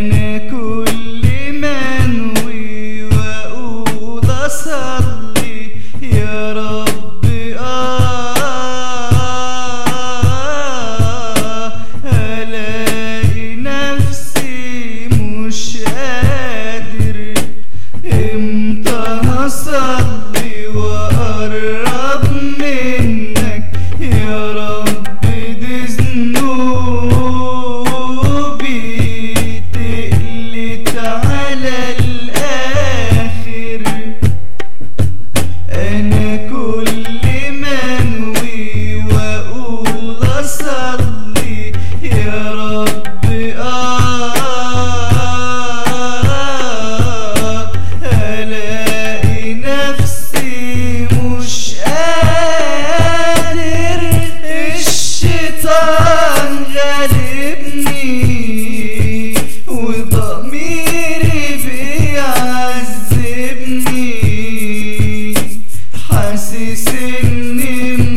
أنا كل ما أنوي وأقول أصلي يا رب ألاقي نفسي مش قادر. امتى هصلي وأقرب منك يا رب؟ دي ذنوبي تقلت على الآخر. أنا كل ما أنوي وأقول أصلي يا رب ألاقي نفسي مش قادر. الشيطان غالبني وضميري بيعذبني، حاسس إني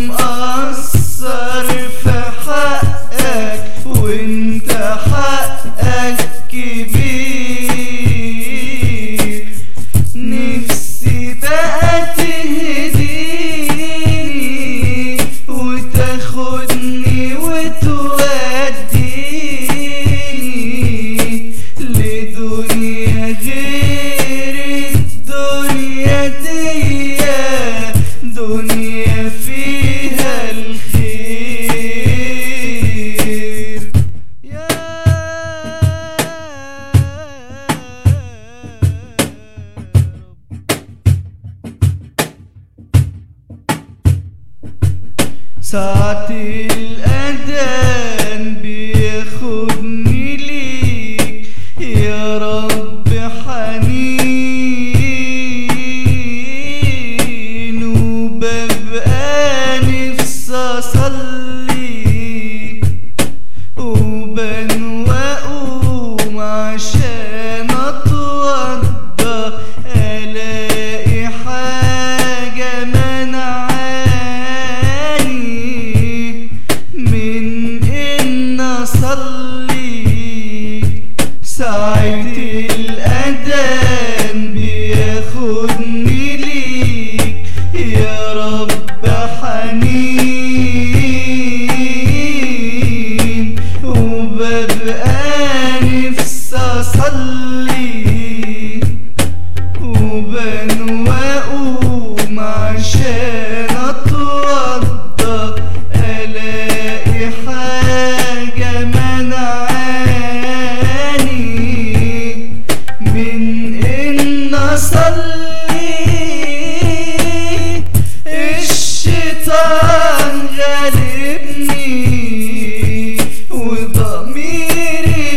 مقصر في حقك وانت حقك كبير. نفسي بقى تهديني وتاخدني وتوديني لدنيا غير الدنيا دي، دنيا فيها الخير. يا ساعة الأذان بياخدني ليك يا رب حنين، وببقى نفسي أصلي وبنوى أقوم عشان أتوضى ألاقي حاجة منعاني من إن أصلي. ساعة الأذان بياخدني ليك يا رب حنين، وببقى نفسي أصلي وبنوى أقوم عشان أتوضى ألاقي حاجة منعاني من إن أصلي. الشيطان غالبني وضميري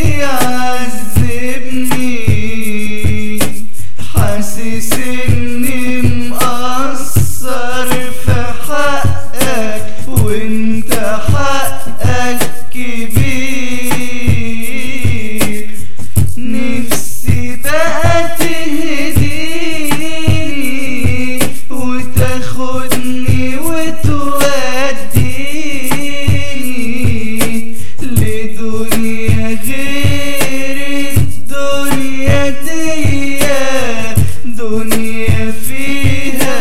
بيعذبني، حاسس إني مقصر في حقك وانت حقك كبير. نفسي بقى تهديني وتاخدني وتوديني لدنيا غير الدنيا دي، دنيا فيها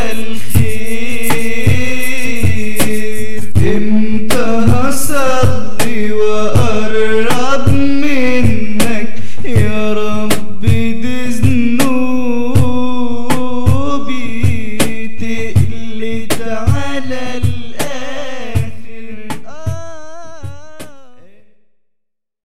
الخير. امتى هصلي وأقرب منك يا رب؟ دي ذنوبي